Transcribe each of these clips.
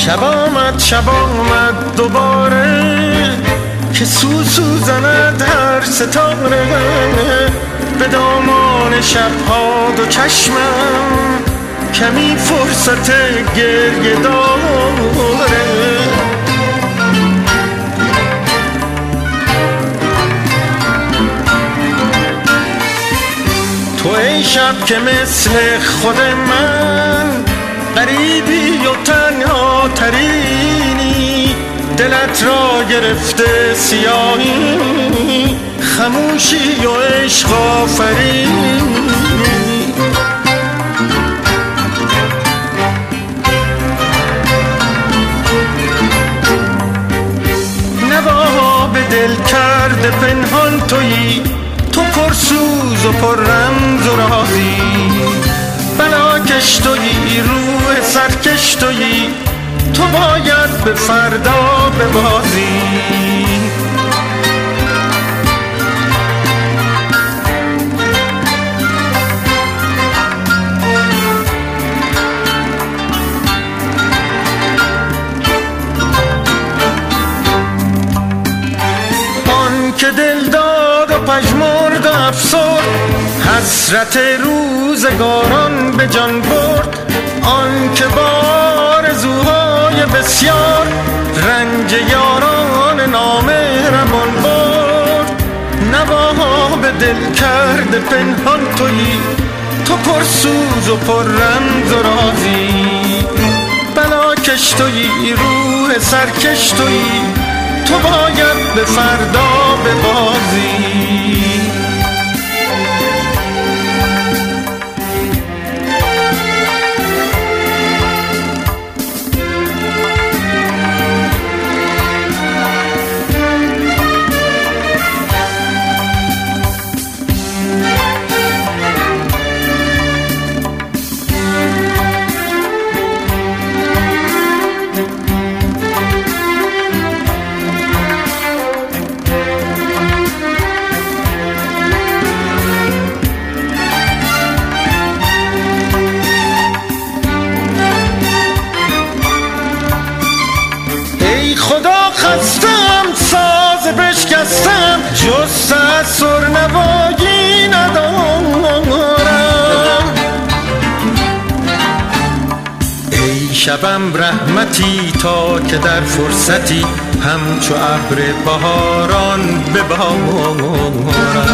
شب آمد دوباره که سوزند هر ستاره به دامان شبها دو چشمم کمی فرصت گریه داره. تو ای شب که مثل خود من غریبی و تنها ترینی، دلت را گرفته سیاهی، خموشی و عشق آفرینی. نوا به دل کرده پنهان تویی، تو پرسوز و پر رمز و رازی، بلاکش تویی روح سرکش تویی، تو باید به فردا ببازی. آن که دل داد و پژمرد و افسرد، حسرت روزگاران به جان برد. آن که با آرزوهای بسیار رنج یاران نامهربان برد. نواها به دل کرده پنهان تویی، تو پرسوز و پر رمز و رازی، بلاکش تویی روح سرکش تویی، تو باید به فردا ببازی. خدا خستم ساز بشکستم، جز تأثر نوایی ندارم. ای شبم رحمتی تا که در فرصتی همچو ابر بهاران ببارم.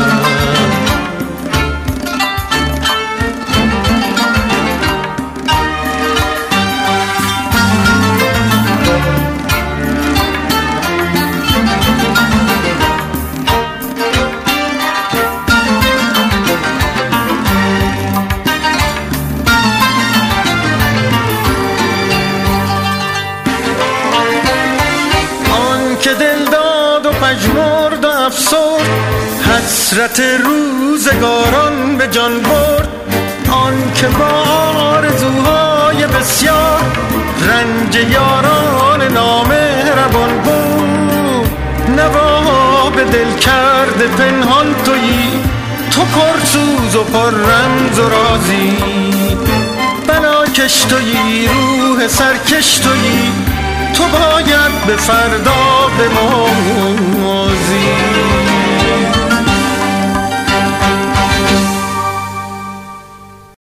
که دل داد و پژمرد و افسرد، حسرت روزگاران به جان برد. آن که با آرزوهای بسیار رنج یاران نامهربان بود. نوا به دل کرده پنهان تویی، تو پرسوز و پر رمز و رازی، بلاکش تویی روح سرکش تویی، تو باید به فردا بمانی.